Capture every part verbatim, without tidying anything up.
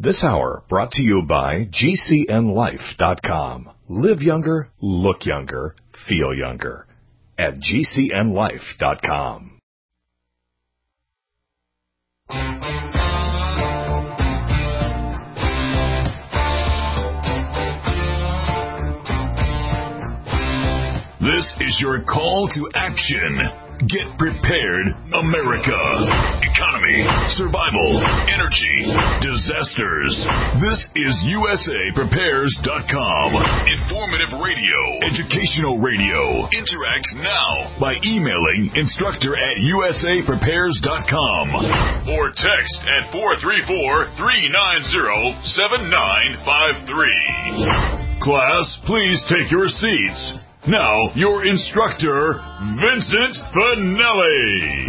This hour brought to you by G C N life dot com. Live younger, look younger, feel younger at G C N life dot com. This is your call to action. Get prepared, America. Economy, survival, energy, disasters. This is U S A Prepares dot com. Informative radio, educational radio. Interact now by emailing instructor at U S A Prepares dot com or text at four three four, three nine zero, seven nine five three. Class, please take your seats. Now, your instructor, Vincent Finelli.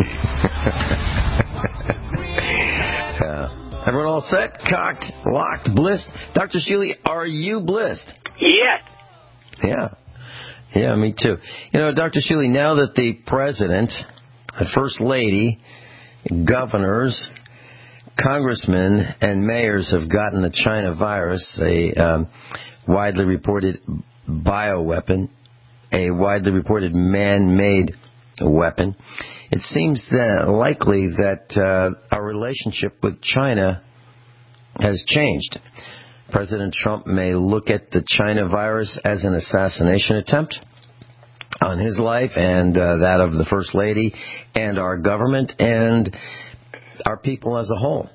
uh, everyone all set? Cocked, locked, blissed? Doctor Sheely, are you blissed? Yes. Yeah. Yeah, me too. You know, Doctor Sheely, now that the president, the first lady, governors, congressmen, and mayors have gotten the China virus, a um, widely reported bioweapon, a widely reported man-made weapon, it seems that likely that uh, our relationship with China has changed. President Trump may look at the China virus as an assassination attempt on his life and uh, that of the First Lady and our government and our people as a whole.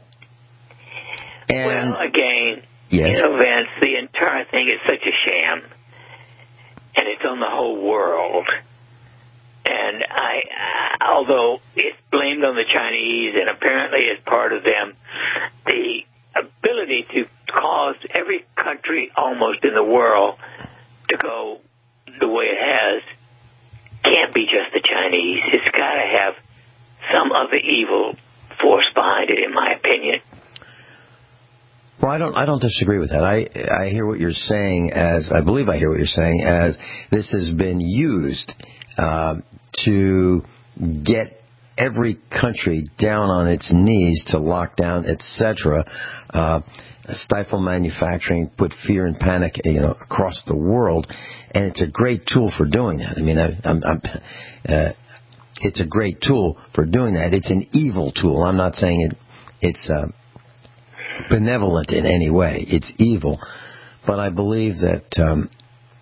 And, well, again, yes. you know, Vince, the entire thing is such a sham. And it's on the whole world. And I, uh, although it's blamed on the Chinese, and apparently as part of them, the ability to cause every country almost in the world to go the way it has can't be just the Chinese. It's got to have some other evil force behind it, in my opinion. Well, I don't. I don't disagree with that. I I hear what you're saying as I believe I hear what you're saying as this has been used uh, to get every country down on its knees to lock down, et cetera, uh, stifle manufacturing, put fear and panic, you know, across the world, and it's a great tool for doing that. I mean, I, I'm. I'm uh, it's a great tool for doing that. It's an evil tool. I'm not saying it. It's. Uh, benevolent in any way. It's evil. But I believe that um,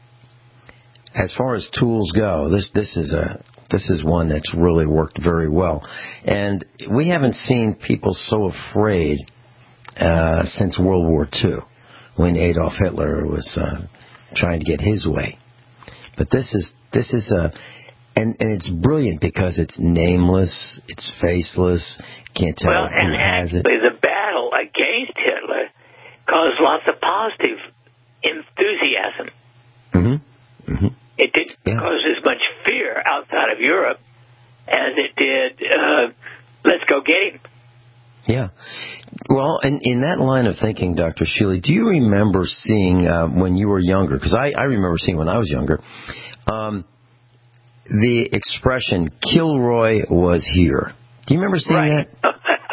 as far as tools go, this this is a this is one that's really worked very well. And we haven't seen people so afraid uh, since World War Two, when Adolf Hitler was uh, trying to get his way. But this is this is a and, and it's brilliant because it's nameless, it's faceless, can't tell well, who has it. The battle against Hitler caused lots of positive enthusiasm. Mm-hmm. Mm-hmm. It didn't yeah. cause as much fear outside of Europe as it did, uh, let's go get him. Yeah. Well, in, in that line of thinking, Doctor Sheely, do you remember seeing uh, when you were younger, because I, I remember seeing when I was younger, um, the expression, Kilroy was here. Do you remember seeing right. that?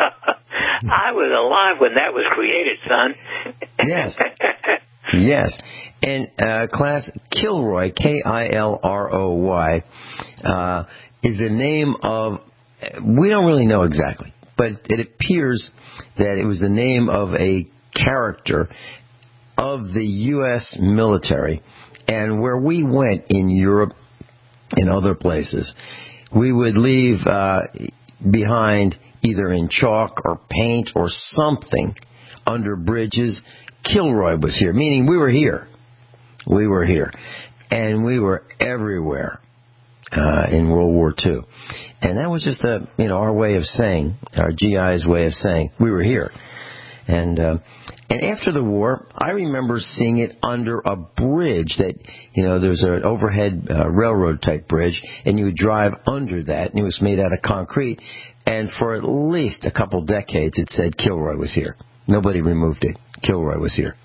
I was alive when that was created, son. Yes. Yes. And uh, class, Kilroy, K I L R O Y, uh, is the name of, we don't really know exactly, but it appears that it was the name of a character of the U S military. And where we went in Europe and other places, we would leave uh, behind either in chalk or paint or something under bridges, Kilroy was here, meaning we were here. We were here. And we were everywhere uh, in World War Two. And that was just a, you know, our way of saying, our G I's way of saying, we were here. And uh, and after the war, I remember seeing it under a bridge that, you know, there's an overhead uh, railroad type bridge, and you would drive under that, and it was made out of concrete. And for at least a couple decades, it said Kilroy was here. Nobody removed it. Kilroy was here.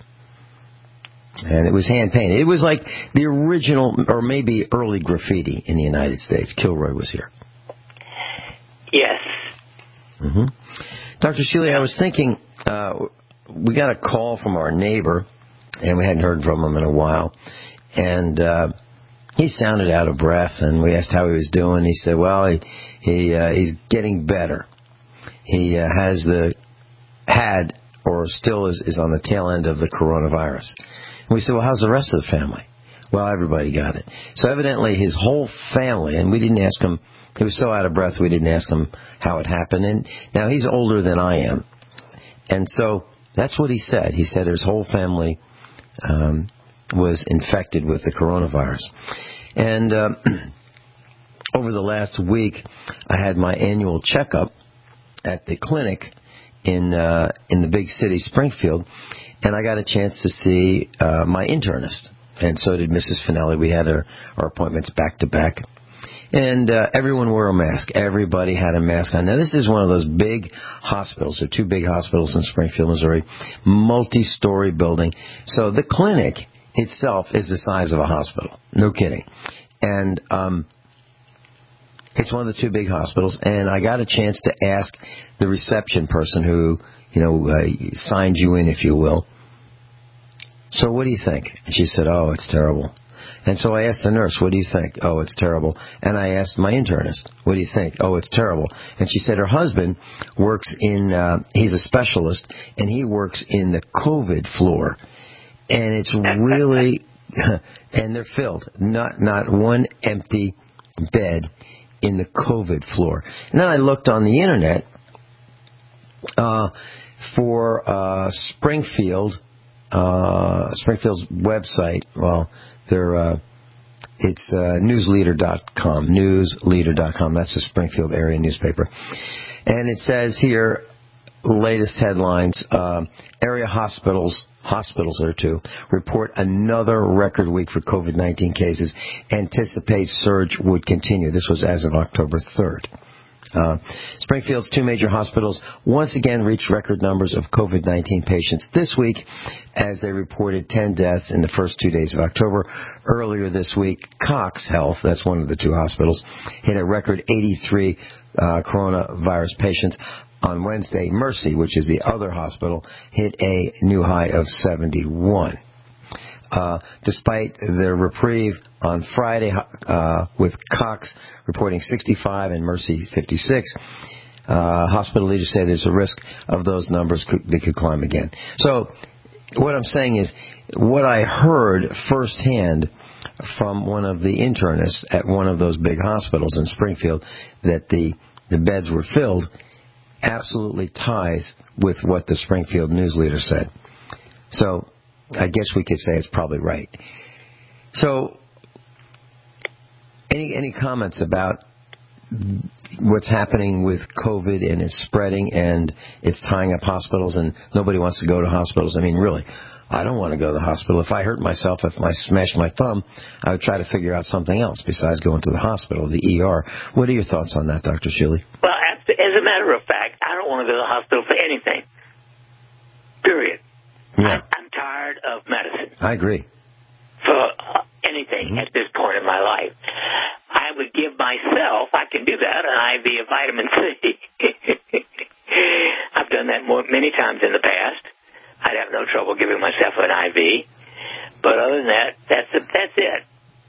And it was hand-painted. It was like the original, or maybe early graffiti in the United States. Kilroy was here. Yes. Mm-hmm. Doctor Sheely, I was thinking, uh, we got a call from our neighbor, and we hadn't heard from him in a while. And uh, he sounded out of breath, and we asked how he was doing. He said, well, he, he uh, he's getting better. He uh, has the, had, or still is, is on the tail end of the coronavirus. And we said, well, how's the rest of the family? Well, everybody got it. So evidently his whole family, and we didn't ask him, he was so out of breath we didn't ask him how it happened. And now he's older than I am. And so that's what he said. He said his whole family um, was infected with the coronavirus. And uh, over the last week, I had my annual checkup at the clinic in uh, in the big city, Springfield, and I got a chance to see uh, my internist. And so did Missus Finelli. We had our, our appointments back to back. And uh, everyone wore a mask. Everybody had a mask on. Now, this is one of those big hospitals. There are two big hospitals in Springfield, Missouri, multi-story building. So the clinic itself is the size of a hospital. No kidding. And um, it's one of the two big hospitals. And I got a chance to ask the reception person who, you know, uh, signed you in, if you will, so what do you think? And she said, oh, it's terrible. And so I asked the nurse, what do you think? Oh, it's terrible. And I asked my internist, what do you think? Oh, it's terrible. And she said her husband works in, uh, he's a specialist, and he works in the COVID floor. And it's really, and they're filled. Not, not one empty bed in the COVID floor. And then I looked on the internet uh, for uh, Springfield, Uh, Springfield's website. Well, they're uh, it's uh, newsleader dot com. newsleader dot com. That's the Springfield area newspaper. And it says here, latest headlines: uh, area hospitals, hospitals there too, report another record week for COVID nineteen cases. Anticipate surge would continue. This was as of October third. Uh, Springfield's two major hospitals once again reached record numbers of COVID nineteen patients this week as they reported ten deaths in the first two days of October. Earlier this week, Cox Health, that's one of the two hospitals, hit a record eighty-three uh, coronavirus patients. On Wednesday, Mercy, which is the other hospital, hit a new high of seventy-one. Uh, despite their reprieve on Friday, uh, with Cox reporting sixty-five and Mercy fifty-six, uh, hospital leaders say there's a risk of those numbers could, they could climb again. So what I'm saying is, what I heard firsthand from one of the internists at one of those big hospitals in Springfield, that the, the beds were filled, absolutely ties with what the Springfield News Leader said. So I guess we could say it's probably right. So, any any comments about what's happening with COVID and it's spreading and it's tying up hospitals and nobody wants to go to hospitals? I mean, really, I don't want to go to the hospital. If I hurt myself, if I smashed my thumb, I would try to figure out something else besides going to the hospital, the E R. What are your thoughts on that, Doctor Sheely? Well, as a matter of fact, I don't want to go to the hospital for anything. Period. Yeah. I'm tired of medicine. I agree. For uh, anything mm-hmm. at this point in my life. I would give myself, I can do that, an I V of vitamin C. I've done that more, many times in the past. I'd have no trouble giving myself an I V. But other than that, that's, a, that's it.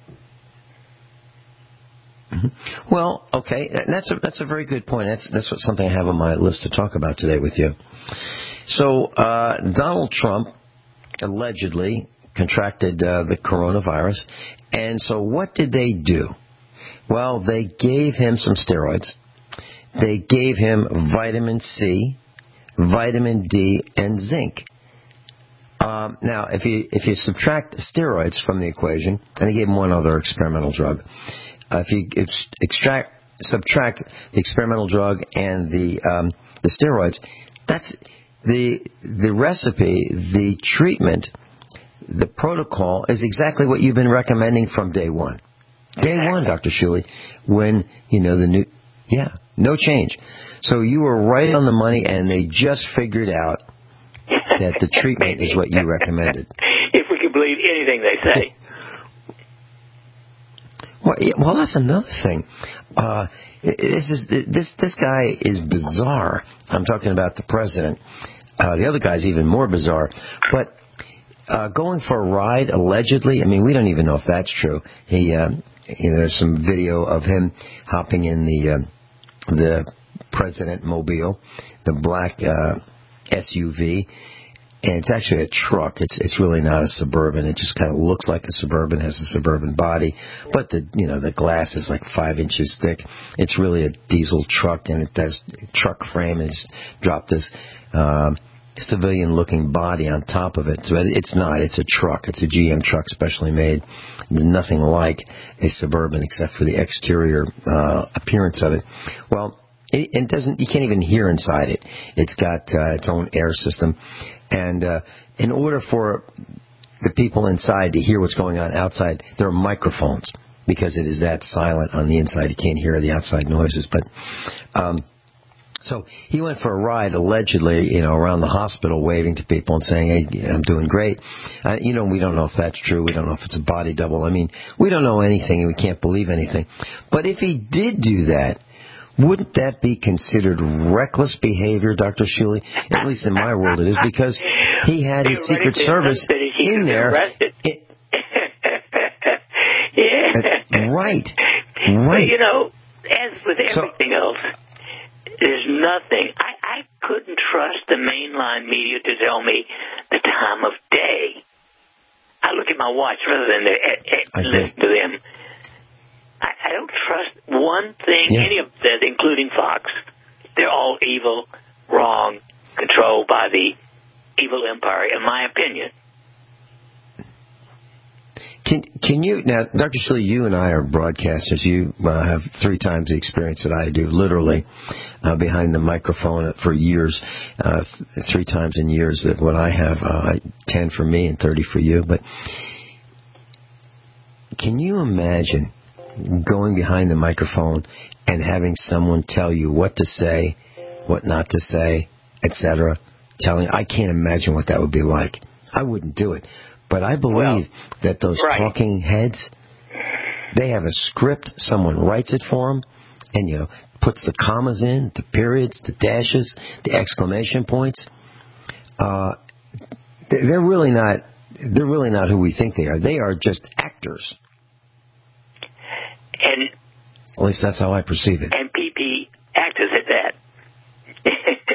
Mm-hmm. Well, okay, that's a, that's a very good point. That's, that's what, something I have on my list to talk about today with you. So, uh, Donald Trump allegedly contracted uh, the coronavirus, and so what did they do? Well, they gave him some steroids. They gave him vitamin C, vitamin D, and zinc. Um, now, if you if you subtract steroids from the equation, and they gave him one other experimental drug, uh, if you ex- extract subtract the experimental drug and the um, the steroids, that's The the recipe, the treatment, the protocol is exactly what you've been recommending from day one. Day one, Doctor Sheely, when, you know, the new, yeah, no change. So you were right on the money, and they just figured out that the treatment is what you recommended. If we could believe anything they say. Well, yeah, well, that's another thing. Uh, this is this this guy is bizarre. I'm talking about the president. Uh, the other guy's even more bizarre. But uh, going for a ride, allegedly, I mean, we don't even know if that's true. He, uh, you know, there's some video of him hopping in the uh, the President Mobile, the black uh, S U V. And it's actually a truck. It's it's really not a Suburban. It just kind of looks like a Suburban, has a Suburban body, but the you know the glass is like five inches thick. It's really a diesel truck, and it does truck frame and it's dropped this uh, civilian-looking body on top of it. So it's not. It's a truck. It's a G M truck, specially made. There's nothing like a Suburban except for the exterior uh, appearance of it. Well, it, it doesn't. You can't even hear inside it. It's got uh, its own air system. And uh, in order for the people inside to hear what's going on outside, there are microphones because it is that silent on the inside. You can't hear the outside noises. But um, so he went for a ride, allegedly, you know, around the hospital, waving to people and saying, "Hey, I'm doing great." Uh, you know, we don't know if that's true. We don't know if it's a body double. I mean, we don't know anything, and we can't believe anything. But if he did do that, wouldn't that be considered reckless behavior, Doctor Shuley? At least in my world it is, because he had his Secret Service in there. It, yeah. Right. Right. But, you know, as with everything so, else, there's nothing. I, I couldn't trust the mainline media to tell me the time of day. I look at my watch rather than to, uh, uh, listen to them. I don't trust one thing yeah. any of them says, including Fox. They're all evil, wrong, controlled by the evil empire, in my opinion. Can can you, now, Doctor Shuley, you and I are broadcasters. You uh, have three times the experience that I do, literally, uh, behind the microphone for years, uh, th- three times in years that what I have, uh, ten for me and thirty for you. But can you imagine going behind the microphone and having someone tell you what to say, what not to say, et cetera? Telling, I can't imagine what that would be like. I wouldn't do it. But I believe well, that those right. talking heads, they have a script. Someone writes it for them, and you know puts the commas in, the periods, the dashes, the exclamation points. Uh, they're really not. They're really not who we think they are. They are just actors. And at least that's how I perceive it. And P P actors at that.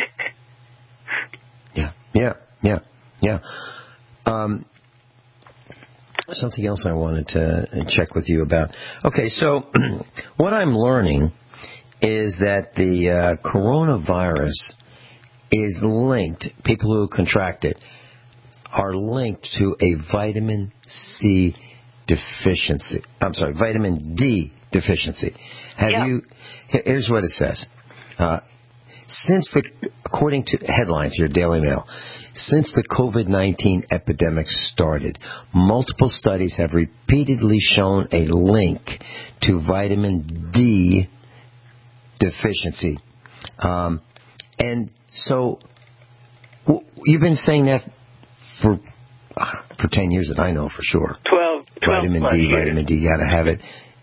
yeah, yeah, yeah, yeah. Um, something else I wanted to check with you about. Okay, so what I'm learning is that the uh, coronavirus is linked, people who contract it are linked to a vitamin C deficiency. I'm sorry, vitamin D deficiency. Have yeah. you? Here's what it says. Uh, since the, according to headlines here, Daily Mail, since the COVID nineteen epidemic started, multiple studies have repeatedly shown a link to vitamin D deficiency. Um, and so, w- you've been saying that for for ten years that I know for sure. Twelve. twelve vitamin plus D, years. vitamin D, you gotta have it.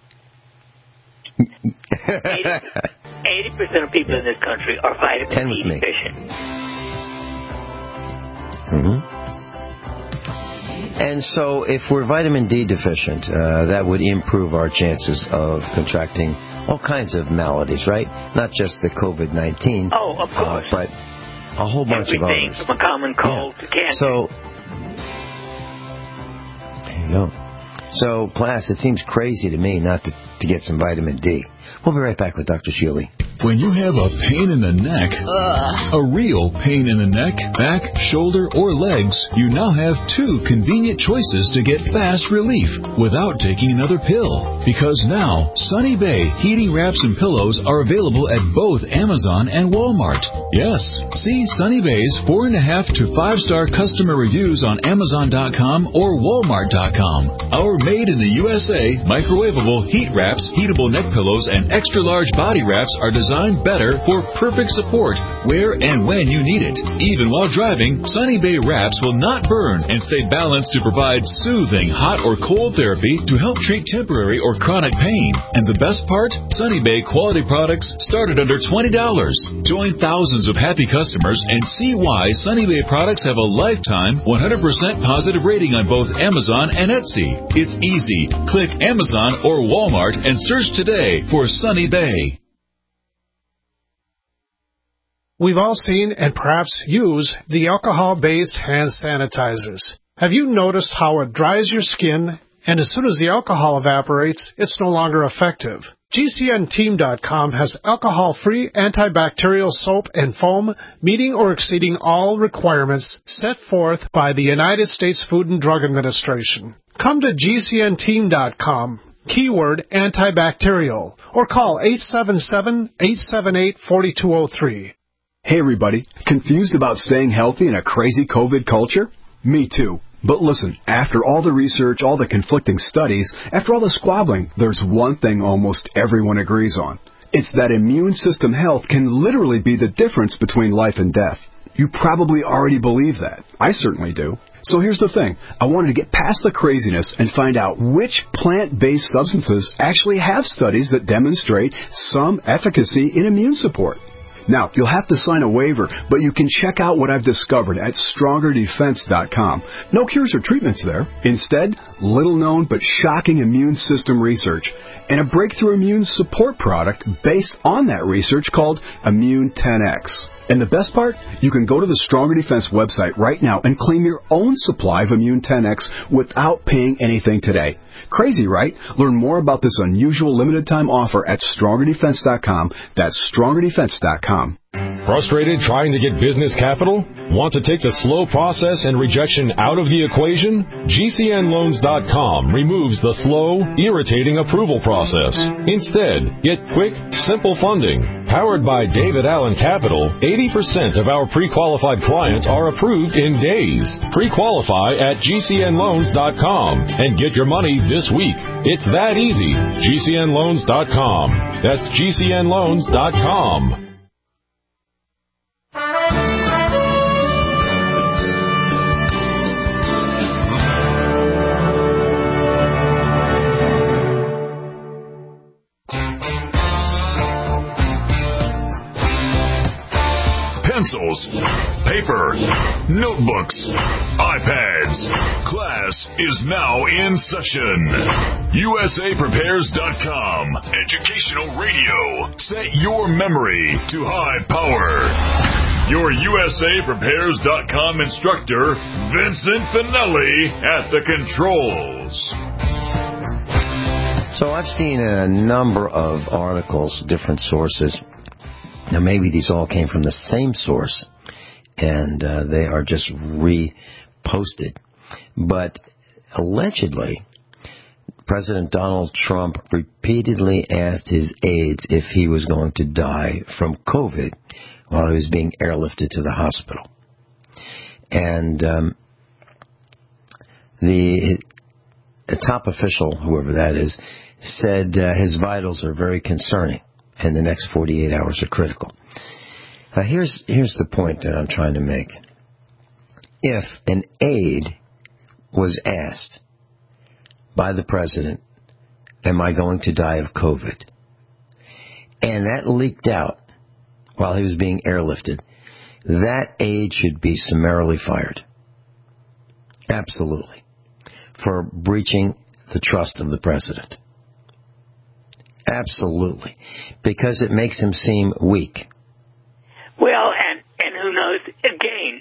eighty percent of people yeah. in this country are vitamin Ten D with me. deficient. Mm-hmm. And so if we're vitamin D deficient, uh, that would improve our chances of contracting all kinds of maladies, right? Not just the COVID nineteen. Oh, of course. Uh, but a whole bunch Everything of others. from a common cold yeah. to cancer. So, there you go. So, class, it seems crazy to me not to, to get some vitamin D. We'll be right back with Doctor Shuley. When you have a pain in the neck, Ugh. a real pain in the neck, back, shoulder, or legs, you now have two convenient choices to get fast relief without taking another pill. Because now, Sunny Bay heating wraps and pillows are available at both Amazon and Walmart. Yes, see Sunny Bay's four and a half to five star customer reviews on Amazon dot com or Walmart dot com. Our made in the U S A microwavable heat wraps, heatable neck pillows, and extra large body wraps are designed better for perfect support where and when you need it. Even while driving, Sunny Bay wraps will not burn and stay balanced to provide soothing hot or cold therapy to help treat temporary or chronic pain. And the best part? Sunny Bay quality products start at under twenty dollars. Join thousands thousands of happy customers and see why Sunny Bay products have a lifetime one hundred percent positive rating on both Amazon and Etsy. It's easy. Click Amazon or Walmart and search today for Sunny Bay. We've all seen and perhaps use the alcohol-based hand sanitizers. Have you noticed how it dries your skin, and as soon as the alcohol evaporates, it's no longer effective? G C N team dot com has alcohol-free antibacterial soap and foam meeting or exceeding all requirements set forth by the United States Food and Drug Administration. Come to G C N team dot com, keyword antibacterial, or call eight seven seven, eight seven eight, four two zero three. Hey everybody, confused about staying healthy in a crazy COVID culture? Me too. But listen, after all the research, all the conflicting studies, after all the squabbling, there's one thing almost everyone agrees on. It's that immune system health can literally be the difference between life and death. You probably already believe that. I certainly do. So here's the thing. I wanted to get past the craziness and find out which plant-based substances actually have studies that demonstrate some efficacy in immune support. Now, you'll have to sign a waiver, but you can check out what I've discovered at stronger defense dot com. No cures or treatments there. Instead, little-known but shocking immune system research and a breakthrough immune support product based on that research called Immune ten X. And the best part? You can go to the Stronger Defense website right now and claim your own supply of Immune ten X without paying anything today. Crazy, right? Learn more about this unusual limited-time offer at stronger defense dot com. That's stronger defense dot com. Frustrated trying to get business capital? Want to take the slow process and rejection out of the equation? G C N loans dot com removes the slow, irritating approval process. Instead, get quick, simple funding. Powered by David Allen Capital, eighty percent of our pre-qualified clients are approved in days. Pre-qualify at G C N loans dot com and get your money this week. It's that easy. G C N loans dot com. That's G C N loans dot com. Pencils, paper, notebooks, iPads. Class is now in session. U S A Prepares dot com. Educational radio. Set your memory to high power. Your U S A Prepares dot com instructor, Vincent Finelli, at the controls. So I've seen a number of articles, different sources. Now, maybe these all came from the same source, and uh, they are just reposted. But allegedly, President Donald Trump repeatedly asked his aides if he was going to die from COVID while he was being airlifted to the hospital. And um, the, the top official, whoever that is, said uh, his vitals are very concerning, and the next forty-eight hours are critical. Now, here's, here's the point that I'm trying to make. If an aide was asked by the president, am I going to die of COVID? And that leaked out while he was being airlifted, that aide should be summarily fired. Absolutely. For breaching the trust of the president. Absolutely. Because it makes him seem weak. Well, and, and who knows, again,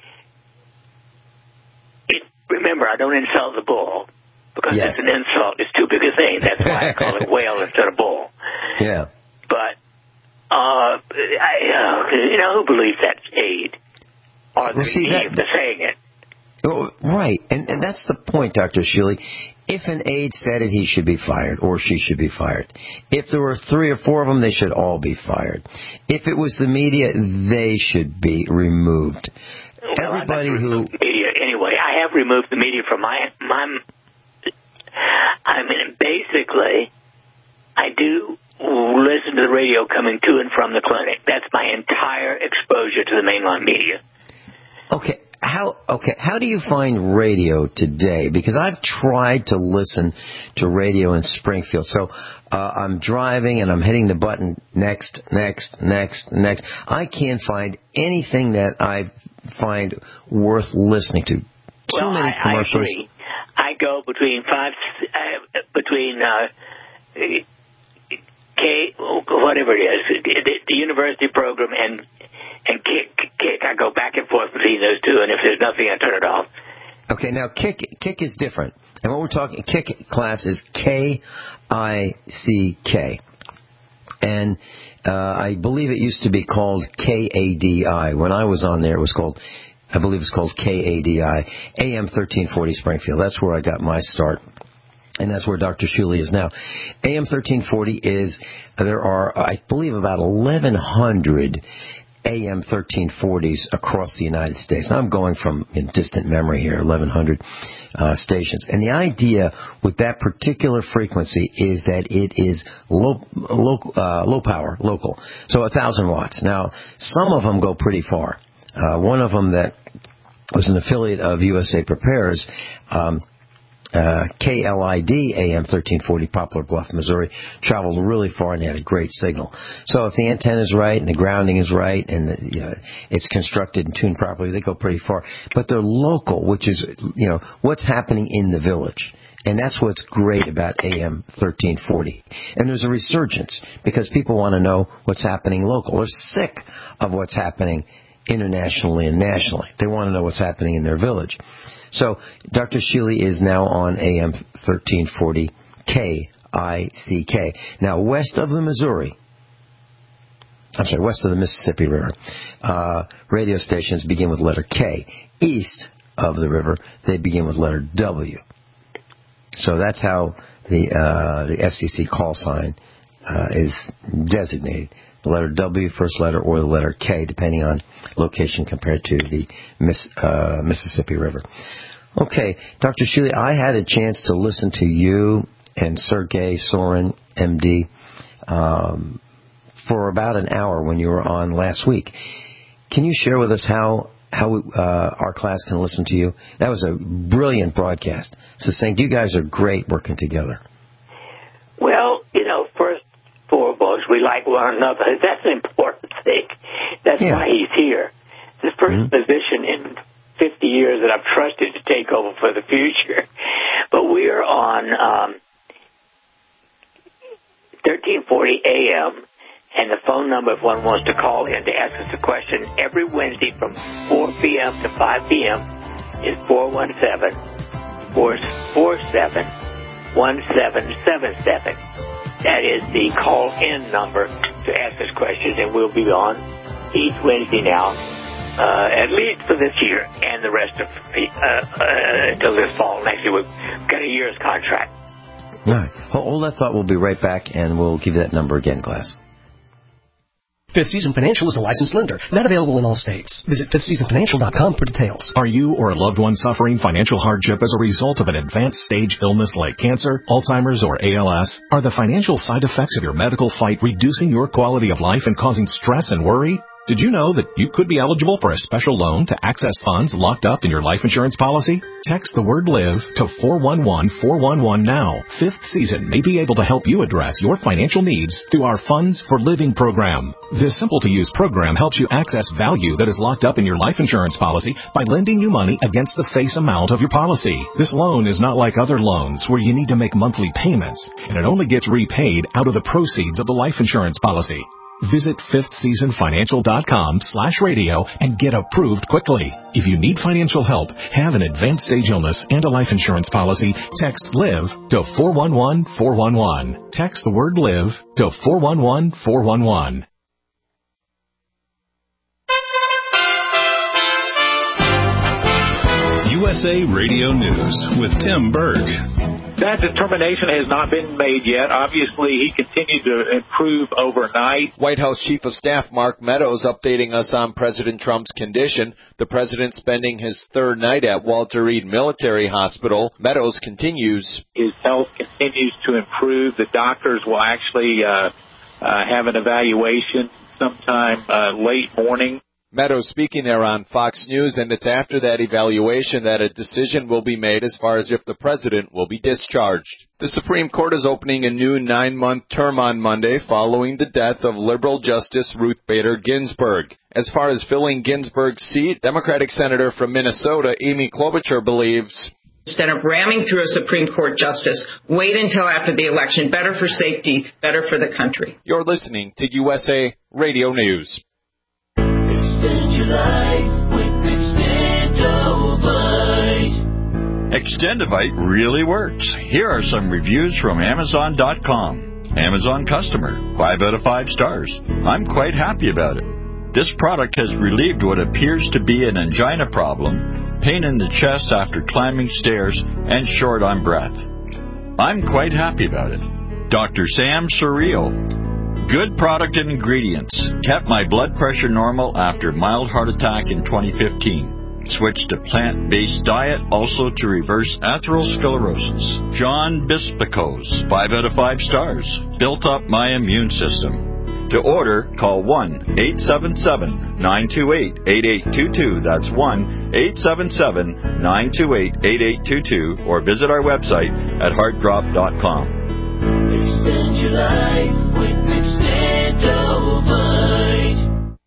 it, remember, I don't insult the bull, because yes. it's an insult. It's too big a thing. That's why I call it whale instead of bull. Yeah. But, uh, I, uh, you know, who believes that's aid? Or well, see, that, the saying it. Oh, right, and, and that's the point, Doctor Shealy. If an aide said it, he should be fired, or she should be fired. If there were three or four of them, they should all be fired. If it was the media, they should be removed. Well, Everybody who media anyway, I have removed the media from my my. I mean, basically, I do listen to the radio coming to and from the clinic. That's my entire exposure to the mainline media. Okay. how okay? How do you find radio today? Because I've tried to listen to radio in Springfield. So uh, I'm driving and I'm hitting the button next, next, next, next. I can't find anything that I find worth listening to. Too well, many I, commercials. I agree. I go between five, uh, between uh, K, whatever it is, the, the university program and and Kick. Kick. I go back and forth between those two, and if there's nothing, I turn it off. Okay, now Kick Kick is different, and what we're talking Kick class is K I C K, and uh, I believe it used to be called K A D I. When I was on there, it was called. I believe it's called K A D I, A M thirteen forty Springfield. That's where I got my start, and that's where Doctor Shuley is now. A M thirteen forty is, there are, I believe, about eleven hundred A M thirteen forties across the United States. I'm going from in distant memory here, eleven hundred uh, stations. And the idea with that particular frequency is that it is low, low, uh, low power, local, so one thousand watts. Now, some of them go pretty far. Uh, one of them that was an affiliate of U S A Prepares, um, uh, K L I D A M thirteen forty, Poplar Bluff, Missouri, traveled really far and had a great signal. So if the antenna is right and the grounding is right and the, you know, it's constructed and tuned properly, they go pretty far. But they're local, which is, you know, what's happening in the village. And that's what's great about A M thirteen forty. And there's a resurgence because people want to know what's happening local. They're sick of what's happening internationally and nationally. They want to know what's happening in their village. So Doctor Shealy is now on A M thirteen forty K I C K. Now, west of the Missouri, I'm sorry, west of the Mississippi River, uh, radio stations begin with letter K. East of the river, they begin with letter W. So that's how the uh, the F C C call sign uh, is designated. The letter W, first letter, or the letter K, depending on location compared to the Miss, uh, Mississippi River. Okay, Doctor Shealy, I had a chance to listen to you and Sergey Sorin, M D, um, for about an hour when you were on last week. Can you share with us how how uh, our class can listen to you? That was a brilliant broadcast. Succinct. You guys are great working together. Well, you know, first foremost, we like one another. That's an important thing. That's yeah. why he's here. The first mm-hmm. position in fifty years that I've trusted to take over for the future. But we are on um, thirteen forty A M, and the phone number if one wants to call in to ask us a question every Wednesday from four p.m. to five p.m. is four one seven, four four seven, one seven seven seven. That is the call-in number to ask us questions, and we'll be on each Wednesday now, uh, at least for this year and the rest of uh, uh, until this fall. Next year, we've got a year's contract. All right. Hold that thought. We'll be right back, and we'll give you that number again, class. Fifth Season Financial is a licensed lender, not available in all states. Visit fifth season financial dot com for details. Are you or a loved one suffering financial hardship as a result of an advanced stage illness like cancer, Alzheimer's, or A L S? Are the financial side effects of your medical fight reducing your quality of life and causing stress and worry? Did you know that you could be eligible for a special loan to access funds locked up in your life insurance policy? Text the word LIVE to four one one four one one now. Fifth Season may be able to help you address your financial needs through our Funds for Living program. This simple-to-use program helps you access value that is locked up in your life insurance policy by lending you money against the face amount of your policy. This loan is not like other loans where you need to make monthly payments, and it only gets repaid out of the proceeds of the life insurance policy. Visit fifth season financial dot com slash radio and get approved quickly. If you need financial help, have an advanced stage illness, and a life insurance policy, text LIVE to four one one four one one. Text the word LIVE to four one one four one one. U S A Radio News with Tim Berg. That determination has not been made yet. Obviously, he continued to improve overnight. White House Chief of Staff Mark Meadows updating us on President Trump's condition. The president spending his third night at Walter Reed Military Hospital. Meadows continues. His health continues to improve. The doctors will actually uh, uh, have an evaluation sometime uh, late morning. Meadows speaking there on Fox News, and it's after that evaluation that a decision will be made as far as if the president will be discharged. The Supreme Court is opening a new nine-month term on Monday following the death of liberal Justice Ruth Bader Ginsburg. As far as filling Ginsburg's seat, Democratic Senator from Minnesota Amy Klobuchar believes, instead of ramming through a Supreme Court justice, wait until after the election. Better for safety, better for the country. You're listening to U S A Radio News. Extend your life with Extendovite. Extendovite really works. Here are some reviews from Amazon dot com. Amazon customer, five out of five stars. I'm quite happy about it. This product has relieved what appears to be an angina problem, pain in the chest after climbing stairs, and short on breath. I'm quite happy about it. Doctor Sam Surreal. Good product and ingredients. Kept my blood pressure normal after mild heart attack in twenty fifteen. Switched to plant-based diet, also to reverse atherosclerosis. John Bispicos, five out of five stars. Built up my immune system. To order, call one eight seven seven, nine two eight, eight eight two two. That's one eight seven seven, nine two eight, eight eight two two, or visit our website at heart drop dot com. Extend your life with Extendovite.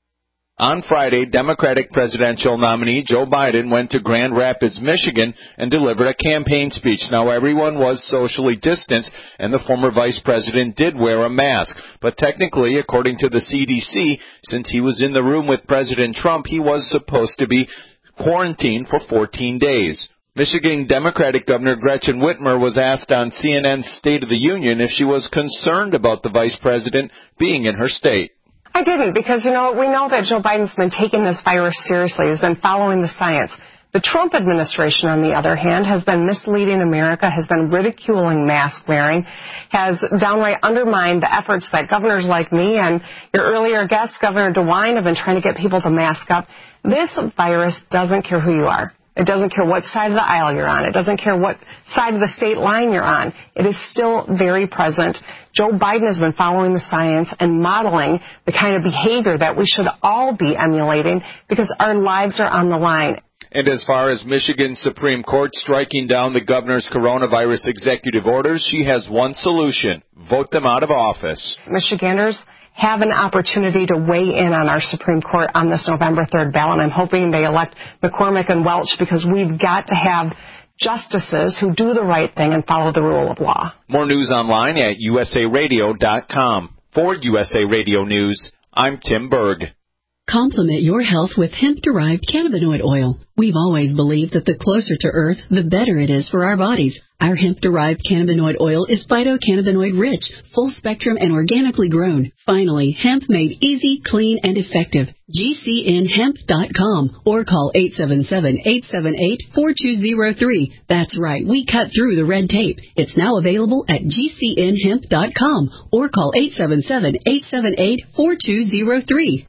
On Friday, Democratic presidential nominee Joe Biden went to Grand Rapids, Michigan, and delivered a campaign speech. Now, everyone was socially distanced, and the former vice president did wear a mask. But technically, according to the C D C, since he was in the room with President Trump, he was supposed to be quarantined for fourteen days. Michigan Democratic Governor Gretchen Whitmer was asked on C N N's State of the Union if she was concerned about the vice president being in her state. I didn't, because, you know, we know that Joe Biden's been taking this virus seriously. He's been following the science. The Trump administration, on the other hand, has been misleading America, has been ridiculing mask wearing, has downright undermined the efforts that governors like me and your earlier guest, Governor DeWine, have been trying to get people to mask up. This virus doesn't care who you are. It doesn't care what side of the aisle you're on. It doesn't care what side of the state line you're on. It is still very present. Joe Biden has been following the science and modeling the kind of behavior that we should all be emulating because our lives are on the line. And as far as Michigan's Supreme Court striking down the governor's coronavirus executive orders, she has one solution: vote them out of office. Michiganders have an opportunity to weigh in on our Supreme Court on this November third ballot. I'm hoping they elect McCormick and Welch, because we've got to have justices who do the right thing and follow the rule of law. More news online at U S A radio dot com. For U S A Radio News, I'm Tim Berg. Complement your health with hemp-derived cannabinoid oil. We've always believed that the closer to Earth, the better it is for our bodies. Our hemp-derived cannabinoid oil is phytocannabinoid-rich, full-spectrum, and organically grown. Finally, hemp made easy, clean, and effective. G C N hemp dot com or call eight seven seven, eight seven eight, four two zero three. That's right, we cut through the red tape. It's now available at G C N hemp dot com or call eight seven seven, eight seven eight, four two zero three.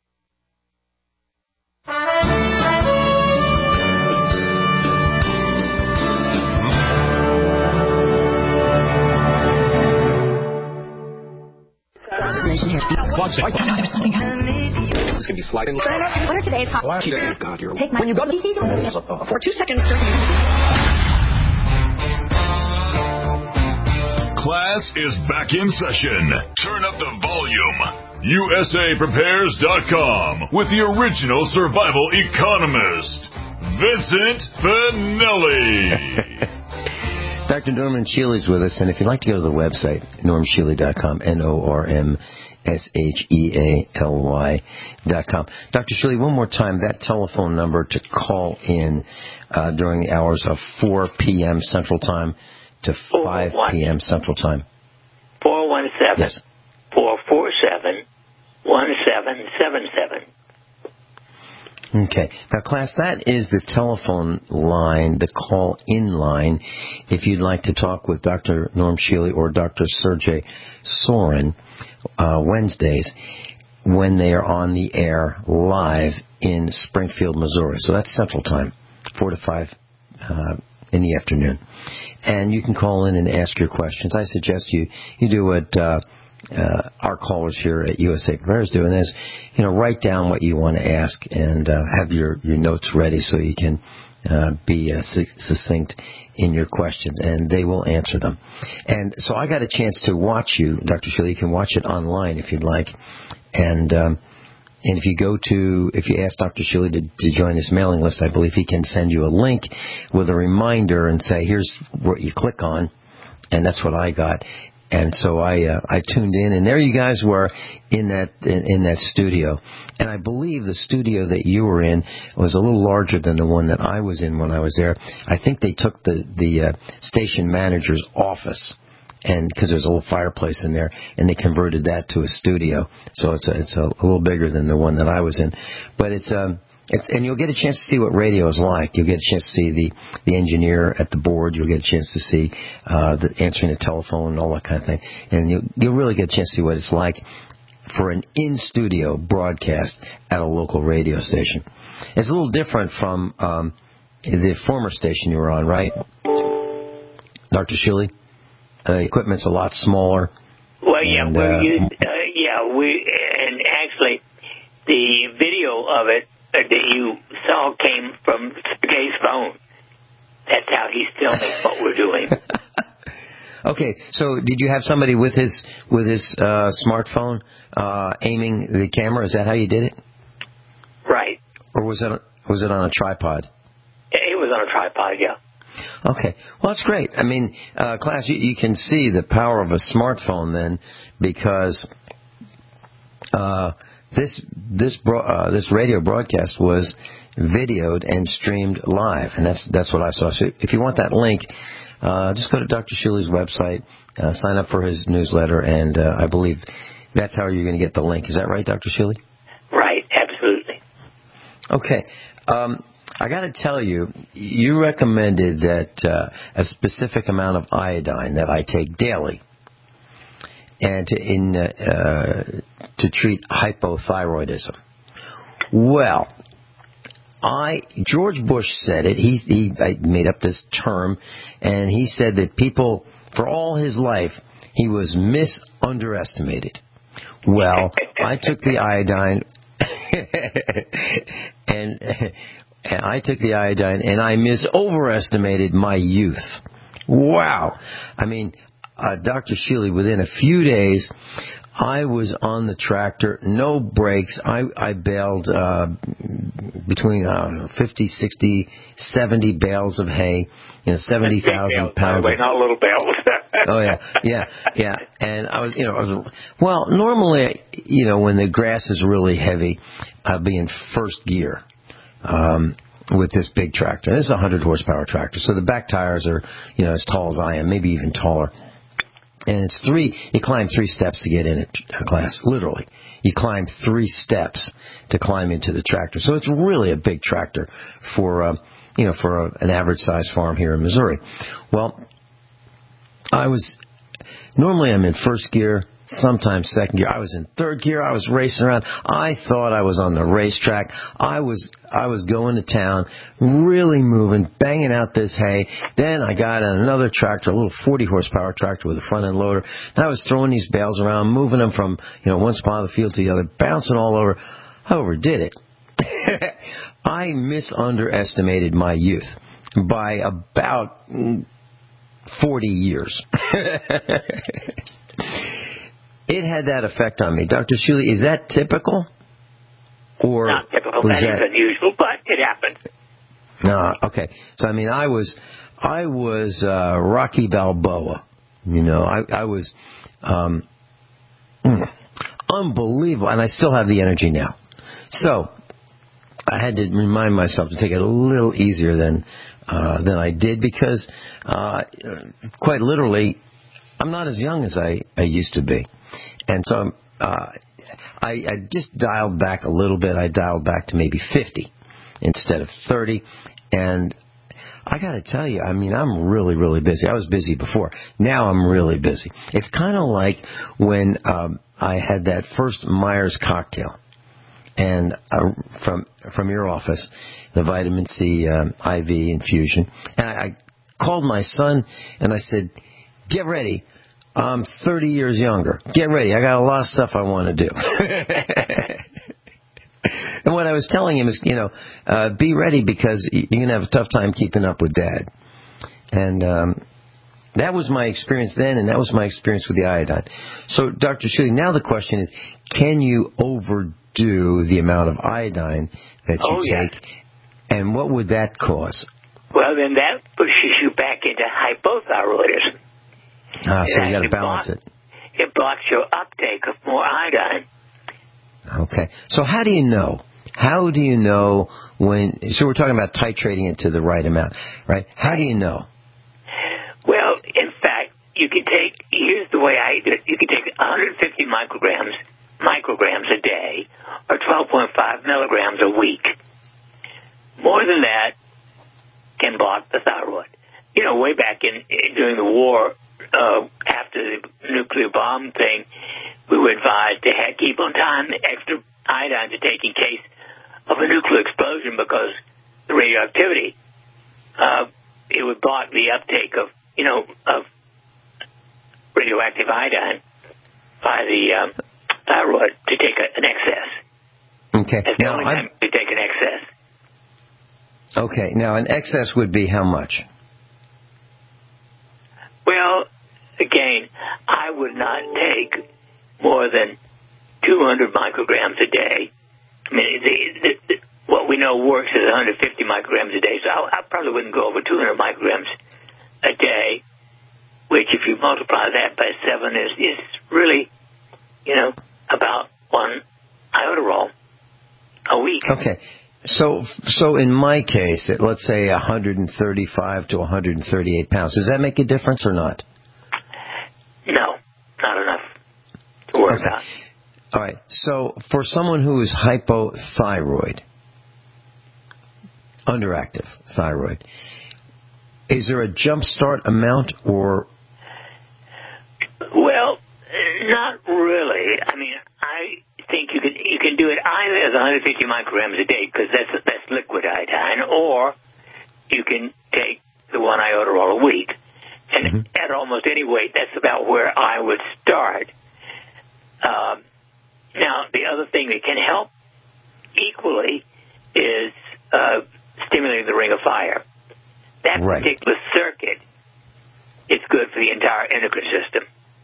It's going to be sliding. What are today's hot? God, you're Take my when you go to the for two seconds. Class is back in session. Turn up the volume. U S A prepares dot com with the original survival economist, Vincent Finelli. Doctor Norman Shealy's with us, and if you'd like to go to the website, norm shealy dot com, N O R M S H E A L Y dot com. Doctor Shealy, one more time, that telephone number to call in uh, during the hours of four p.m. Central Time to five p.m. Central Time. four one seven, yes. four four seven, one seven seven seven. Okay. Now, class, that is the telephone line, the call-in line, if you'd like to talk with Doctor Norm Shealy or Doctor Sergey Sorin uh, Wednesdays when they are on the air live in Springfield, Missouri. So that's Central Time, four to five uh, in the afternoon. And you can call in and ask your questions. I suggest you, you do what uh, uh, our callers here at U S A Prepares do, and that is, you know, write down what you want to ask and uh, have your, your notes ready so you can uh, be uh, succinct in your questions, and they will answer them. And so I got a chance to watch you, Doctor Shealy. You can watch it online if you'd like. And um, and if you go to, if you ask Doctor Shealy to, to join his mailing list, I believe he can send you a link with a reminder and say, here's what you click on. And that's what I got. And so I uh, I tuned in, and there you guys were in that in, in that studio. And I believe the studio that you were in was a little larger than the one that I was in when I was there. I think they took the the uh, station manager's office, and because there's a little fireplace in there, and they converted that to a studio. So it's a, it's a, a little bigger than the one that I was in. But it's um. It's, and you'll get a chance to see what radio is like. You'll get a chance to see the, the engineer at the board. You'll get a chance to see uh, the answering the telephone and all that kind of thing. And you'll, you'll really get a chance to see what it's like for an in-studio broadcast at a local radio station. It's a little different from um, the former station you were on, right, Doctor Shealy? Uh, the equipment's a lot smaller. Well, yeah, and, we uh, used, uh, yeah, we, and actually, the video of it that you saw came from Sergei's phone. That's how he's filming what we're doing. Okay, so did you have somebody with his with his uh, smartphone uh, aiming the camera? Is that how you did it? Right. Or was it was it on a tripod? It was on a tripod, yeah. Okay, well that's great. I mean, uh, class, you, you can see the power of a smartphone then, because Uh, This this bro- uh, this radio broadcast was videoed and streamed live, and that's that's what I saw. So if you want that link, uh, just go to Doctor Shealy's website, uh, sign up for his newsletter, and uh, I believe that's how you're going to get the link. Is that right, Doctor Shealy? Right, absolutely. Okay. Um, I got to tell you, you recommended that uh, a specific amount of iodine that I take daily, and to, in uh, uh, to treat hypothyroidism. Well, I George Bush said it. He he I made up this term, and he said that people, for all his life, he was misunderestimated. Well, I took the iodine, and, and I took the iodine, and I misoverestimated my youth. Wow! I mean. Uh, Doctor Shealy, within a few days, I was on the tractor, no brakes. I, I baled uh, between, I don't know, fifty, sixty, seventy bales of hay, you know, seventy thousand pounds. By the way, not little bales. Oh, yeah, yeah, yeah. And I was, you know, I was, well, normally, you know, when the grass is really heavy, I'll be in first gear. Um, with this big tractor. And this is a one hundred horsepower tractor, so the back tires are, you know, as tall as I am, maybe even taller. And it's three, you climb three steps to get in it, class, literally. You climb three steps to climb into the tractor. So it's really a big tractor for, uh, you know, for a, an average-sized farm here in Missouri. Well, I was, normally I'm in first gear, sometimes second gear. I was in third gear. I was racing around. I thought I was on the racetrack. I was I was going to town, really moving, banging out this hay. Then I got on another tractor, a little forty horsepower tractor with a front end loader. And I was throwing these bales around, moving them from, you know, one spot of the field to the other, bouncing all over. I overdid it. I misunderestimated my youth by about forty years. It had that effect on me. Doctor Shealy, is that typical? Or not typical. That, that is unusual, but it happened. No, okay. So, I mean, I was I was uh, Rocky Balboa. You know, I, I was um, unbelievable. And I still have the energy now. So, I had to remind myself to take it a little easier than, uh, than I did because, uh, quite literally, I'm not as young as I, I used to be. And so uh, I, I just dialed back a little bit. I dialed back to maybe fifty instead of thirty. And I got to tell you, I mean, I'm really, really busy. I was busy before. Now I'm really busy. It's kind of like when um, I had that first Myers cocktail and uh, from from your office, the vitamin C um, I V infusion. And I, I called my son and I said, get ready. I'm thirty years younger. Get ready. I got a lot of stuff I want to do. And what I was telling him is, you know, uh, be ready because you're going to have a tough time keeping up with Dad. And um, that was my experience then, and that was my experience with the iodine. So, Doctor Shuley, now the question is, can you overdo the amount of iodine that you oh, take, yes. and what would that cause? Well, then that pushes you back into hypothyroidism. Ah, so it you got to balance blocks, it. It blocks your uptake of more iodine. Okay. So how do you know? How do you know when... So we're talking about titrating it to the right amount, right? How do you know? Well, in fact, you can take... Here's the way I do it. You can take one hundred fifty micrograms, micrograms a day, or twelve point five milligrams a week. More than that can block the thyroid. You know, way back in during the war, uh, after the nuclear bomb thing, we were advised to have, keep on time the extra iodine to take in case of a nuclear explosion because the radioactivity, uh, it would block the uptake of, you know, of radioactive iodine by the um, thyroid to take a, an excess. Okay. That's the now, only time to take an excess. Okay. Now, an excess would be how much? Well, again, I would not take more than two hundred micrograms a day. I mean, the, the, the, what we know works is one hundred fifty micrograms a day, so I, I probably wouldn't go over two hundred micrograms a day, which if you multiply that by seven is, is really, you know, about one iodoral a week. Okay. So, so in my case, let's say one hundred thirty-five to one hundred thirty-eight pounds. Does that make a difference or not? No, not enough to worry okay. about. All right. So, for someone who is hypothyroid, underactive thyroid, is there a jump start amount or? Well, not really. I mean, I think you can you can do it either as one hundred fifty micrograms a day because that's that's liquid iodine, or you can take the one iodoral a week. And mm-hmm. at almost any weight, that's about where I would start. Um, now, the other thing that can help equally is uh, stimulating the ring of fire. That right. particular circuit is good for the entire endocrine system.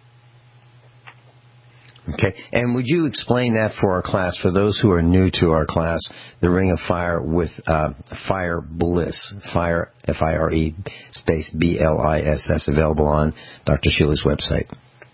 Okay, and would you explain that for our class, for those who are new to our class, the Ring of Fire with uh, Fire Bliss, Fire, F I R E, space B L I S S, available on Doctor Shuley's website.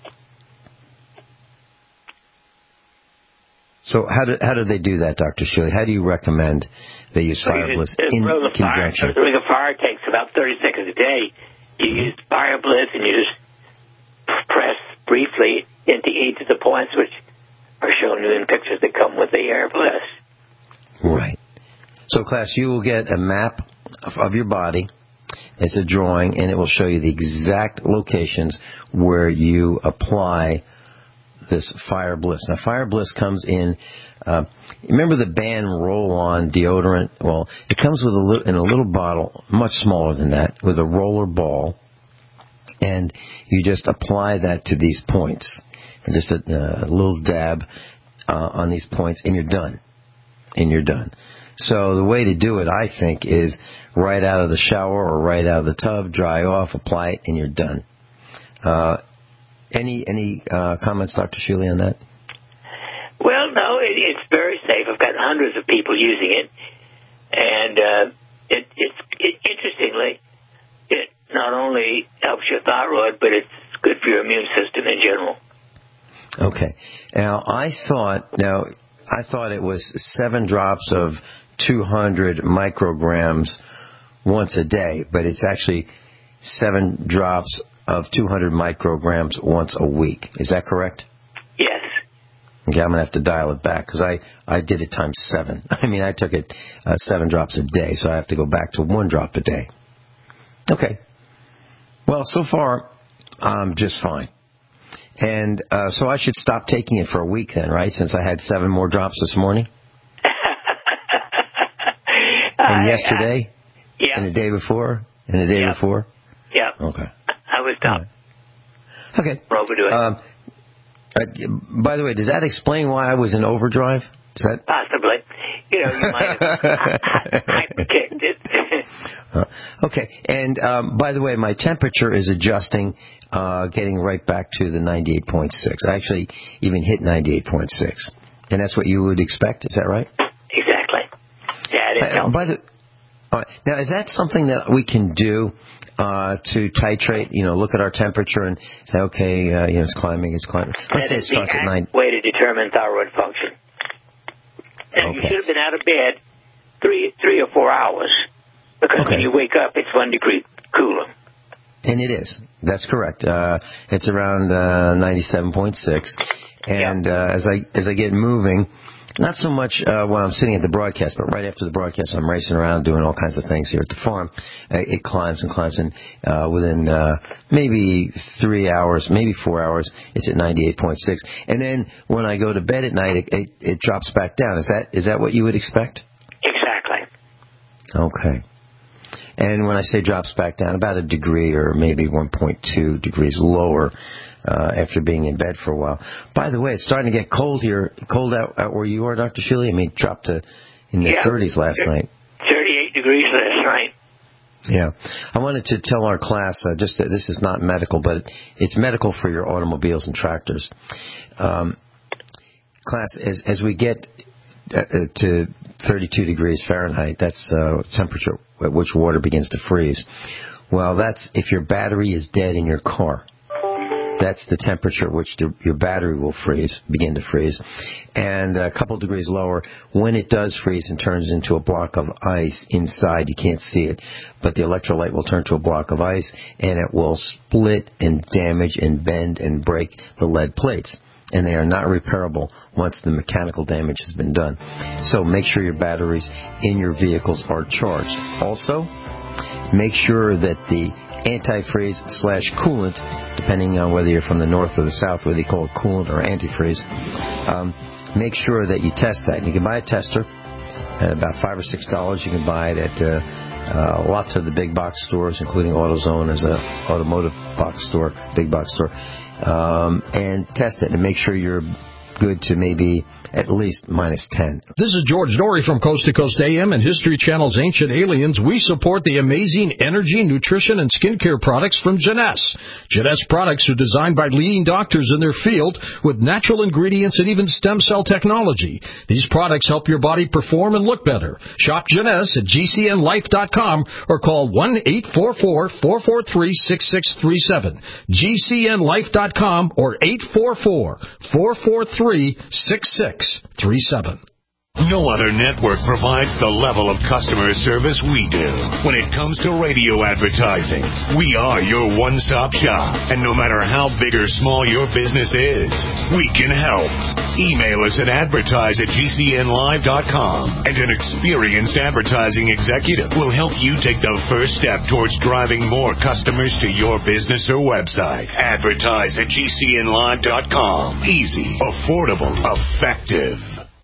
So how do, how do they do that, Doctor Shuley? How do you recommend they use so Fire you Bliss just, in the conjunction? Fire, the Ring of Fire takes about thirty seconds a day. You use Fire Bliss and you just press briefly into each of the points which are shown you in pictures that come with the Air Bliss. Right. So, class, you will get a map of, of your body. It's a drawing, and it will show you the exact locations where you apply this Fire Bliss. Now, Fire Bliss comes in, uh, remember the band Roll-On deodorant? Well, it comes with a little, in a little bottle, much smaller than that, with a roller ball, and you just apply that to these points. And just a uh, little dab uh, on these points, and you're done. And you're done. So the way to do it, I think, is right out of the shower or right out of the tub, dry off, apply it, and you're done. Uh, any any uh, comments, Doctor Shuley, on that? Well, no, it, it's very safe. I've got hundreds of people using it, and uh, it, it's it, interestingly, it not only helps your thyroid, but it's good for your immune system in general. Okay. Now, I thought, now, I thought it was seven drops of two hundred micrograms once a day, but it's actually seven drops of two hundred micrograms once a week. Is that correct? Yes. Okay, I'm going to have to dial it back because I, I did it times seven. I mean, I took it uh, seven drops a day, so I have to go back to one drop a day. Okay. Well, so far, I'm just fine. And uh, so I should stop taking it for a week then, right, since I had seven more drops this morning? And yesterday? Yeah. And the day before? And the day yeah. before? Yeah. Okay. I was stop. Right. Okay. We're overdoing. Um, uh, by the way, does that explain why I was in overdrive? Does that possibly? You know, you might have hyper-kicked it. uh, okay. And um, by the way, my temperature is adjusting, uh, getting right back to the ninety-eight point six. I actually even hit ninety-eight point six, and that's what you would expect. Is that right? Exactly. Yeah, it is. Uh, by the all right. Now, is that something that we can do uh, to titrate? You know, look at our temperature and say, okay, uh, you know, it's climbing, it's climbing. Let's say it starts at nine. Way to determine thyroid function. And okay. you should have been out of bed three, three or four hours because okay. when you wake up, it's one degree cooler. And it is. That's correct. Uh, it's around uh, ninety-seven point six. And yeah. uh, as I as I get moving. Not so much uh, when I'm sitting at the broadcast, but right after the broadcast, I'm racing around doing all kinds of things here at the farm. Uh, it climbs and climbs, and uh, within uh, maybe three hours, maybe four hours, it's at ninety-eight point six. And then when I go to bed at night, it, it, it drops back down. Is that is that what you would expect? Exactly. Okay. And when I say drops back down, about a degree or maybe one point two degrees lower. Uh, after being in bed for a while. By the way, it's starting to get cold here. Cold out, out where you are, Doctor Shealy? I mean, it dropped to in the yeah. thirties last night. thirty-eight degrees last night. Yeah. I wanted to tell our class, uh, just that this is not medical, but it's medical for your automobiles and tractors. Um, class, as, as we get uh, to thirty-two degrees Fahrenheit, that's uh, temperature at which water begins to freeze. Well, that's if your battery is dead in your car. That's the temperature at which the, your battery will freeze, begin to freeze. And a couple degrees lower, when it does freeze and turns into a block of ice inside, you can't see it, but the electrolyte will turn to a block of ice, and it will split and damage and bend and break the lead plates. And they are not repairable once the mechanical damage has been done. So make sure your batteries in your vehicles are charged. Also, make sure that the antifreeze slash coolant, depending on whether you're from the north or the south, whether they call it coolant or antifreeze, um, make sure that you test that. You can buy a tester at about five or six dollars. You can buy it at uh, uh, lots of the big box stores, including AutoZone as an automotive box store, big box store, um, and test it and make sure you're good to maybe at least minus ten. This is George Norrie from Coast to Coast A M and History Channel's Ancient Aliens. We support the amazing energy, nutrition, and skincare products from Jeunesse. Jeunesse products are designed by leading doctors in their field with natural ingredients and even stem cell technology. These products help your body perform and look better. Shop Jeunesse at G C N life dot com or call one eight four four, four four three, six six three seven. G C N life dot com or eight four four, four four three, six six three seven. No other network provides the level of customer service we do. When it comes to radio advertising, we are your one-stop shop. And no matter how big or small your business is, we can help. Email us at advertise at G C N live dot com, and an experienced advertising executive will help you take the first step towards driving more customers to your business or website. Advertise at G C N live dot com. Easy, affordable, effective.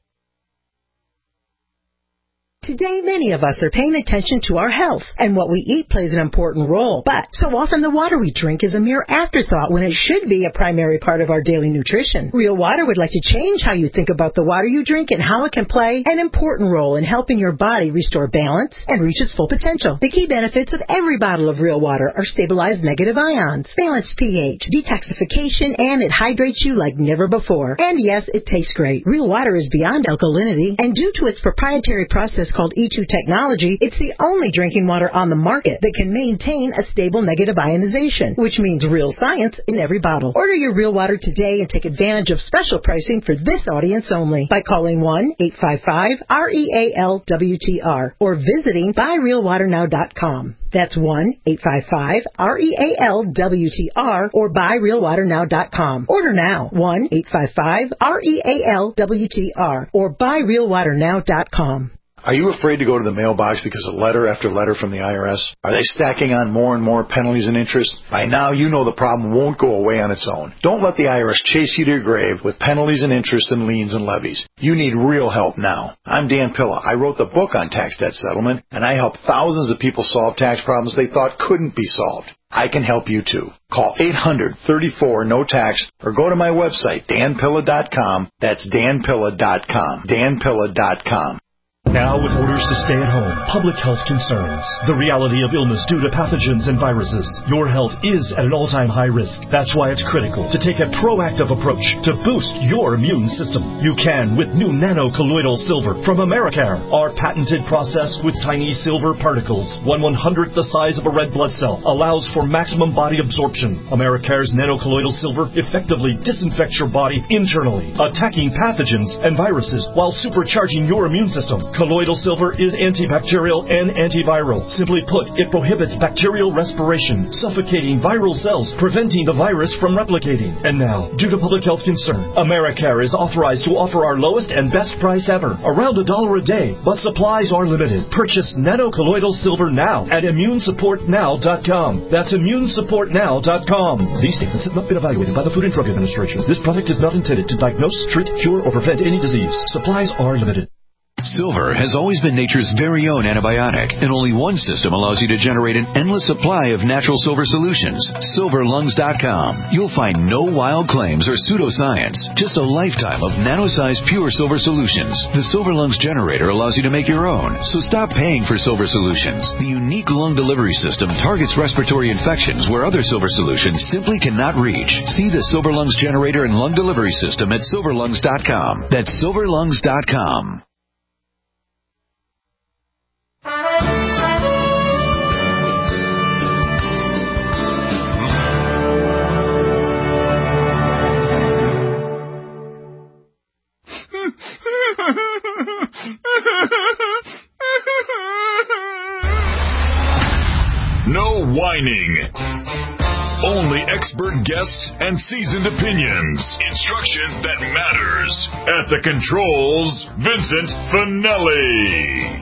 Today, many of us are paying attention to our health, and what we eat plays an important role. But so often the water we drink is a mere afterthought when it should be a primary part of our daily nutrition. Real Water would like to change how you think about the water you drink and how it can play an important role in helping your body restore balance and reach its full potential. The key benefits of every bottle of Real Water are stabilized negative ions, balanced pH, detoxification, and it hydrates you like never before. And yes, it tastes great. Real Water is beyond alkalinity, and due to its proprietary process called E two technology, it's the only drinking water on the market that can maintain a stable negative ionization, which means real science in every bottle. Order your Real Water today and take advantage of special pricing for this audience only by calling one eight five five, R E A L W T R or visiting buy real water now dot com. That's one eight five five, R E A L W T R or buy real water now dot com. Order now, one eight five five, R E A L W T R or buy real water now dot com. Are you afraid to go to the mailbox because of letter after letter from the I R S? Are they stacking on more and more penalties and interest? By now, you know the problem won't go away on its own. Don't let the I R S chase you to your grave with penalties and interest and liens and levies. You need real help now. I'm Dan Pilla. I wrote the book on tax debt settlement, and I help thousands of people solve tax problems they thought couldn't be solved. I can help you too. Call eight hundred, thirty-four, no tax or go to my website, dan pilla dot com. That's dan pilla dot com. dan pilla dot com. Now with orders to stay at home, public health concerns, the reality of illness due to pathogens and viruses, your health is at an all-time high risk. That's why it's critical to take a proactive approach to boost your immune system. You can with new nano-colloidal silver from Americare. Our patented process with tiny silver particles, one one-hundredth the size of a red blood cell, allows for maximum body absorption. Americare's nano-colloidal silver effectively disinfects your body internally, attacking pathogens and viruses while supercharging your immune system. Colloidal silver is antibacterial and antiviral. Simply put, it prohibits bacterial respiration, suffocating viral cells, preventing the virus from replicating. And now, due to public health concern, Americare is authorized to offer our lowest and best price ever, around a dollar a day, but supplies are limited. Purchase nano-colloidal silver now at immune support now dot com. That's immune support now dot com. These statements have not been evaluated by the Food and Drug Administration. This product is not intended to diagnose, treat, cure, or prevent any disease. Supplies are limited. Silver has always been nature's very own antibiotic, and only one system allows you to generate an endless supply of natural silver solutions. silver lungs dot com. You'll find no wild claims or pseudoscience, just a lifetime of nano-sized pure silver solutions. The Silver Lungs generator allows you to make your own, so stop paying for silver solutions. The unique lung delivery system targets respiratory infections where other silver solutions simply cannot reach. See the Silver Lungs generator and lung delivery system at silver lungs dot com. That's silver lungs dot com. No whining. Only expert guests and seasoned opinions. Instruction that matters. At the controls, Vincent Finelli.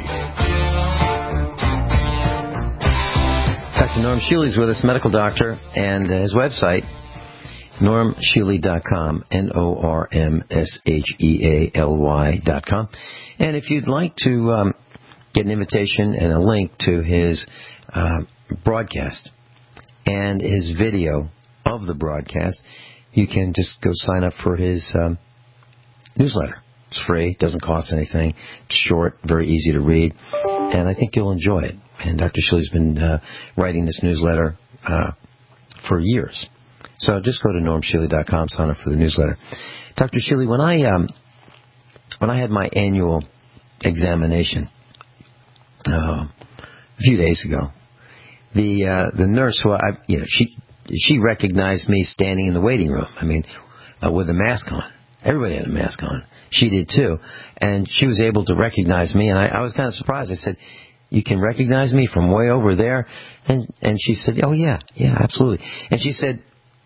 Doctor Norm Shealy is with us, medical doctor, and his website, norm shealy dot com, N O R M S H E A L Y dot com. And if you'd like to um, get an invitation and a link to his uh, broadcast and his video of the broadcast, you can just go sign up for his um, newsletter. It's free, doesn't cost anything, it's short, very easy to read, and I think you'll enjoy it. And Doctor Shealy's been uh, writing this newsletter uh, for years. So just go to norm shealy dot com, sign up for the newsletter. Doctor Shealy, when I um, when I had my annual examination uh, a few days ago, the uh, the nurse who I you know she she recognized me standing in the waiting room. I mean, uh, with a mask on. Everybody had a mask on. She did too, and she was able to recognize me. And I, I was kind of surprised. I said, "You can recognize me from way over there?" And and she said, "Oh yeah, yeah, absolutely." And she said,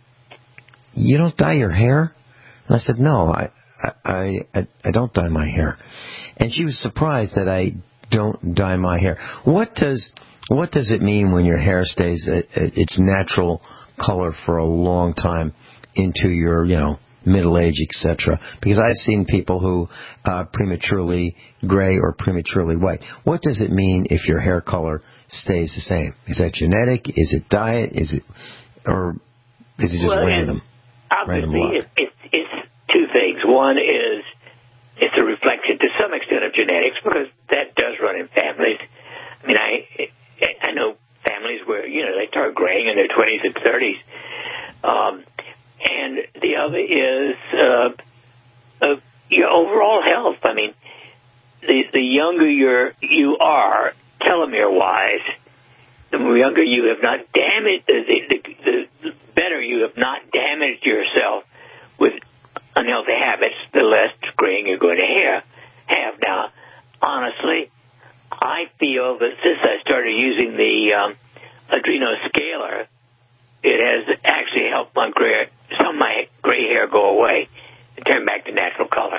"You don't dye your hair?" And I said, "No, I, I, I, I don't dye my hair." And she was surprised that I don't dye my hair. What does, what does it mean when your hair stays at its natural color for a long time into your, you know, middle age, et cetera? Because I've seen people who uh, prematurely gray or prematurely white. What does it mean if your hair color stays the same? Is that genetic? Is it diet? Is it, or is it just well, random? Obviously, it, it, it's two things. One is it's a reflection to some extent of genetics, because that does run in families. I mean, I I know families where, you know, they start graying in their twenties and thirties. Um, and the other is uh, uh, your overall health. I mean, the the younger you're, you are, telomere-wise, the younger you have not damaged, the, the, the better you have not damaged yourself with unhealthy habits, the less graying you're going to have. have. Now, honestly, I feel that since I started using the um, Adrenoscaler, it has actually helped my gray, some of my gray hair go away and turn back to natural color.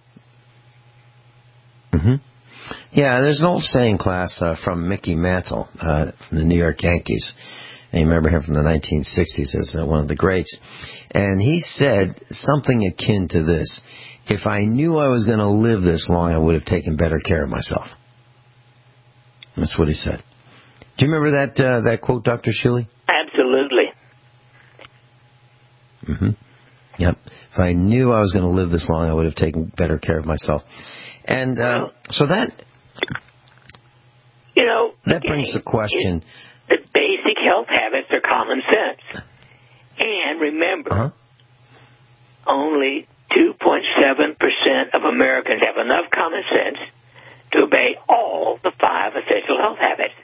Mm-hmm. Yeah, there's an old saying, class, uh, from Mickey Mantle, uh, from the New York Yankees. And you remember him from the nineteen sixties as uh, one of the greats. And he said something akin to this: if I knew I was going to live this long, I would have taken better care of myself. That's what he said. Do you remember that uh, that quote, Doctor Shealy? Absolutely. Absolutely. Mm-hmm. Yep. If I knew I was going to live this long, I would have taken better care of myself. And uh, well, so that, you know, that again, brings the question. It, the basic health habits are common sense. And remember, uh-huh. only two point seven percent of Americans have enough common sense to obey all the five essential health habits.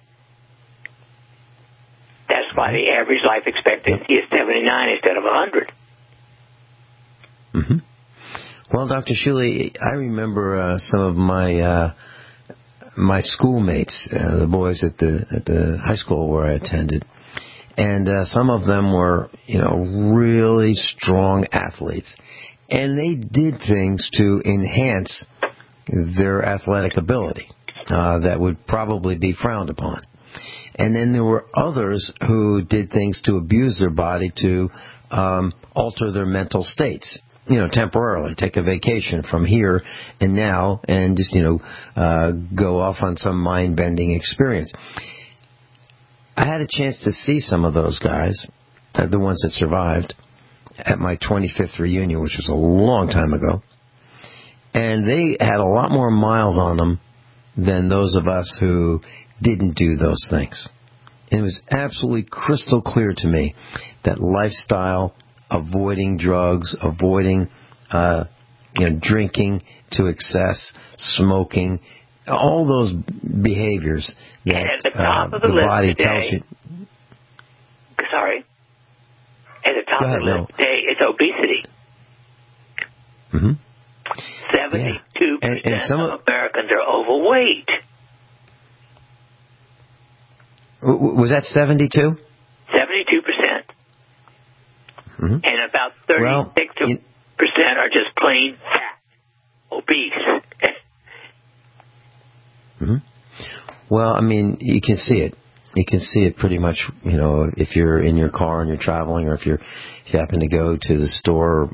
That's why the average life expectancy is seventy-nine instead of one hundred. Mm-hmm. Well, Doctor Shuley, I remember uh, some of my uh, my schoolmates, uh, the boys at the at the high school where I attended, and uh, some of them were, you know, really strong athletes, and they did things to enhance their athletic ability uh, that would probably be frowned upon. And then there were others who did things to abuse their body to um, alter their mental states. You know, temporarily, take a vacation from here and now and just, you know, uh, go off on some mind-bending experience. I had a chance to see some of those guys, uh, the ones that survived, at my twenty-fifth reunion, which was a long time ago. And they had a lot more miles on them than those of us who didn't do those things. And it was absolutely crystal clear to me that lifestyle, avoiding drugs, avoiding uh, you know, drinking to excess, smoking, all those behaviors that at the, top uh, of the, the list body today, tells you. Sorry. At the top ahead, of the list no. today is obesity. Mm-hmm. seventy-two percent yeah. and, and some of Americans are overweight. W- was that seventy-two? seventy-two percent. Mm-hmm. And about thirty-six percent well, are just plain fat, obese. mm-hmm. Well, I mean, you can see it. You can see it pretty much, you know, if you're in your car and you're traveling, or if you're if you happen to go to the store,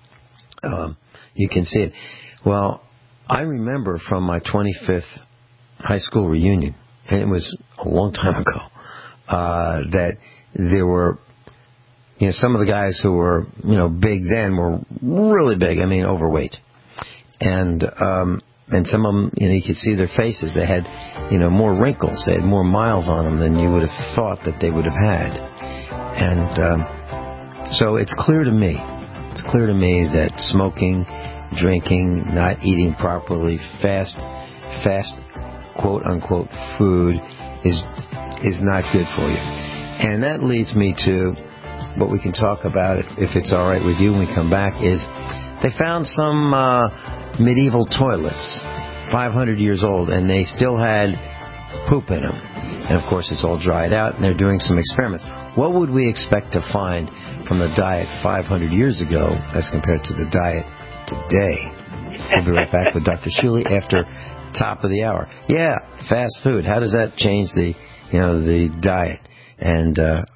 um, you can see it. Well, I remember from my twenty-fifth high school reunion, and it was a long time ago, uh, that there were, you know, some of the guys who were, you know, big then were really big. I mean, overweight, and um, and some of them, you know, you could see their faces. They had, you know, more wrinkles. They had more miles on them than you would have thought that they would have had. And um, so it's clear to me, it's clear to me that smoking, drinking, not eating properly, fast, fast, quote unquote, food is is not good for you. And that leads me to what we can talk about, if, if it's all right with you when we come back, is they found some uh, medieval toilets, five hundred years old, and they still had poop in them. And, of course, it's all dried out, and they're doing some experiments. What would we expect to find from the diet five hundred years ago as compared to the diet today? We'll be right back with Doctor Shuley after top of the hour. Yeah, fast food. How does that change the, you know, the diet? And uh,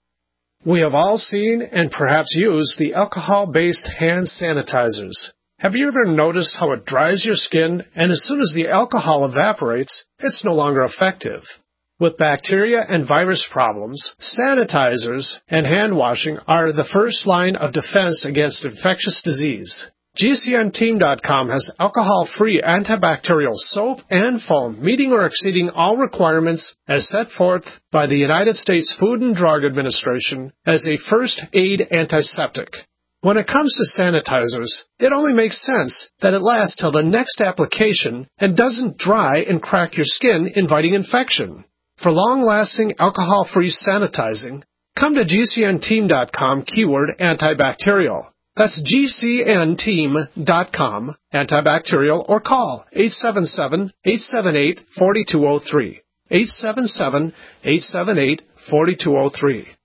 we have all seen and perhaps used the alcohol-based hand sanitizers. Have you ever noticed how it dries your skin, and as soon as the alcohol evaporates, it's no longer effective? With bacteria and virus problems, sanitizers and hand washing are the first line of defense against infectious disease. G C N team dot com has alcohol-free antibacterial soap and foam meeting or exceeding all requirements as set forth by the United States Food and Drug Administration as a first aid antiseptic. When it comes to sanitizers, it only makes sense that it lasts till the next application and doesn't dry and crack your skin, inviting infection. For long-lasting alcohol-free sanitizing, come to G C N team dot com keyword antibacterial. That's G C N team dot com, antibacterial, or call eight seven seven, eight seven eight, four two zero three, eight seven seven, eight seven eight, four two zero three.